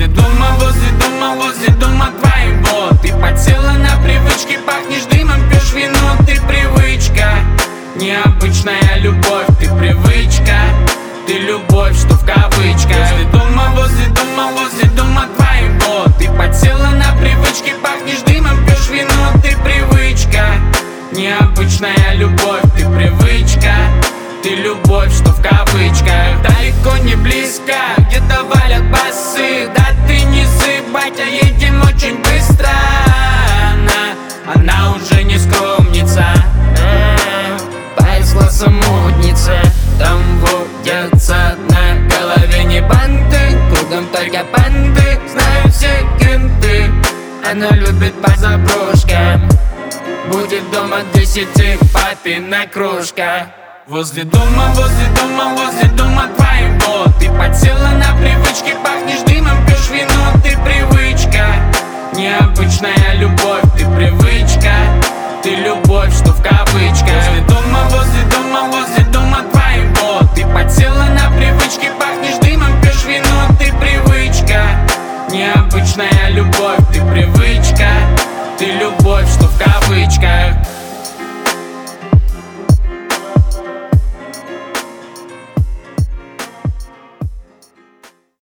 возле дома твоего. Ты подсела на привычки, пахнешь дымом, пьешь вино. Ты привычка, необычная любовь. Ты привычка, ты любовь, что в кавычках. Возле дома твоего. Ты подсела на привычки, пахнешь дымом, пьешь вино. Ты привычка, необычная любовь. Ты привычка, ты любовь, что в кавычках. Далеко не близко, где-то валят басы. Да ты не зыбать, а едем очень быстро. Она уже не скромница, повезла самотница. Там водятся на голове не банты, кругом только банды, знают все кенты. Она любит по заброшкам, будет дома 10 папина кружка. Возле дома твоего.